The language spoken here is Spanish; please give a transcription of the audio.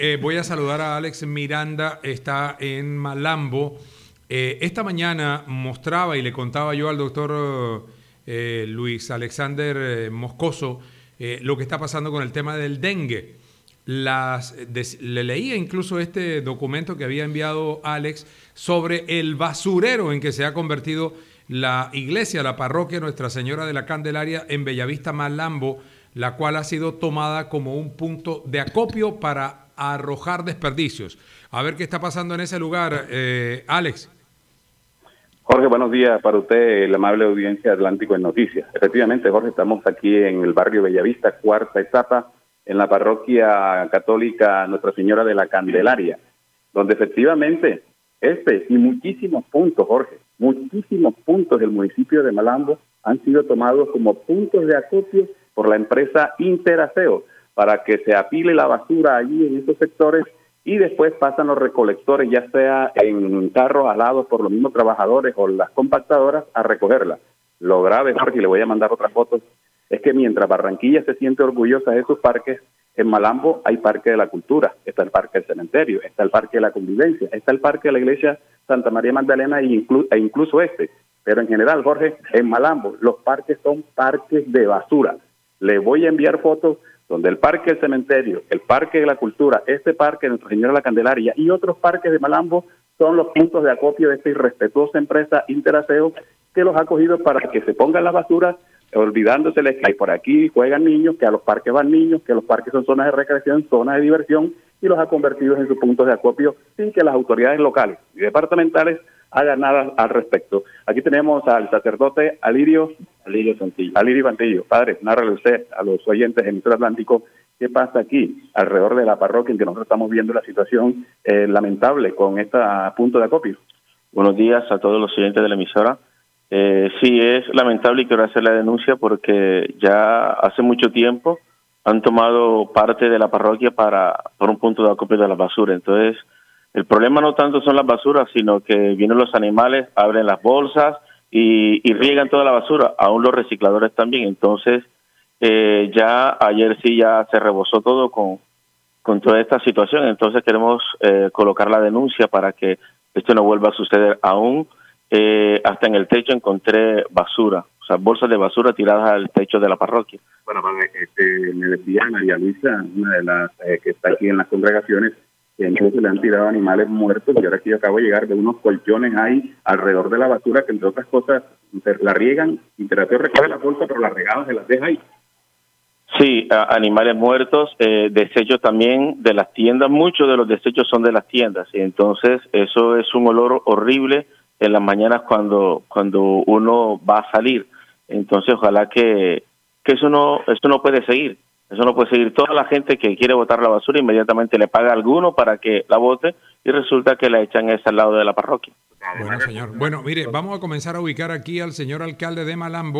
Voy a saludar a Alex Miranda, está en Malambo. Esta mañana mostraba y le contaba yo al doctor Luis Alexander Moscoso lo que está pasando con el tema del dengue. Le leía incluso este documento que había enviado Alex sobre el basurero en que se ha convertido la iglesia, la parroquia Nuestra Señora de la Candelaria en Bellavista, Malambo, la cual ha sido tomada como un punto de acopio para arrojar desperdicios. A ver qué está pasando en ese lugar, Alex. Jorge, buenos días para usted, la amable audiencia Atlántico en Noticias. Efectivamente, Jorge, estamos aquí en el barrio Bellavista, cuarta etapa, en la parroquia católica Nuestra Señora de la Candelaria, donde efectivamente y muchísimos puntos, Jorge, muchísimos puntos del municipio de Malambo han sido tomados como puntos de acopio por la empresa Interaseo para que se apile la basura allí en esos sectores y después pasan los recolectores, ya sea en carros alados por los mismos trabajadores o las compactadoras, a recogerla. Lo grave, Jorge, y le voy a mandar otras fotos, es que mientras Barranquilla se siente orgullosa de sus parques, en Malambo hay Parque de la Cultura, está el Parque del Cementerio, está el Parque de la Convivencia, está el Parque de la Iglesia Santa María Magdalena e incluso Pero en general, Jorge, en Malambo los parques son parques de basura. Le voy a enviar fotos donde el Parque del Cementerio, el Parque de la Cultura, este Parque de Nuestra Señora de la Candelaria y otros parques de Malambo son los puntos de acopio de esta irrespetuosa empresa Interaseo que los ha cogido para que se pongan las basuras, olvidándoseles que hay por aquí juegan niños, que a los parques van niños, que los parques son zonas de recreación, zonas de diversión, y los ha convertido en sus puntos de acopio sin que las autoridades locales y departamentales hagan nada al respecto. Aquí tenemos al sacerdote Alirio Bantillo. Padre, nárrele usted a los oyentes de Emisora Atlántico qué pasa aquí alrededor de la parroquia en que nosotros estamos viendo la situación lamentable con este punto de acopio. Buenos días a todos los oyentes de la emisora. Sí, es lamentable y quiero hacer la denuncia porque ya hace mucho tiempo han tomado parte de la parroquia por un punto de acopio de la basura. Entonces, el problema no tanto son las basuras, sino que vienen los animales, abren las bolsas y riegan toda la basura, aún los recicladores también. Entonces, ya ayer sí ya se rebosó todo con toda esta situación. Entonces, queremos colocar la denuncia para que esto no vuelva a suceder aún. Hasta en el techo encontré basura, o sea, bolsas de basura tiradas al techo de la parroquia. Bueno, me decía María Luisa, una de las que está aquí en las congregaciones, que entonces le han tirado animales muertos y ahora que yo acabo de llegar de unos colchones ahí alrededor de la basura que entre otras cosas la riegan, Interaseo recoge la bolsa pero las regadas se las deja ahí. Sí, animales muertos, desechos también de las tiendas, muchos de los desechos son de las tiendas y entonces eso es un olor horrible en las mañanas cuando uno va a salir. Entonces ojalá que eso no puede seguir. Eso no puede seguir. Toda la gente que quiere botar la basura inmediatamente le paga a alguno para que la bote y resulta que la echan al lado de la parroquia. Bueno, señor. Bueno, mire, vamos a comenzar a ubicar aquí al señor alcalde de Malambo.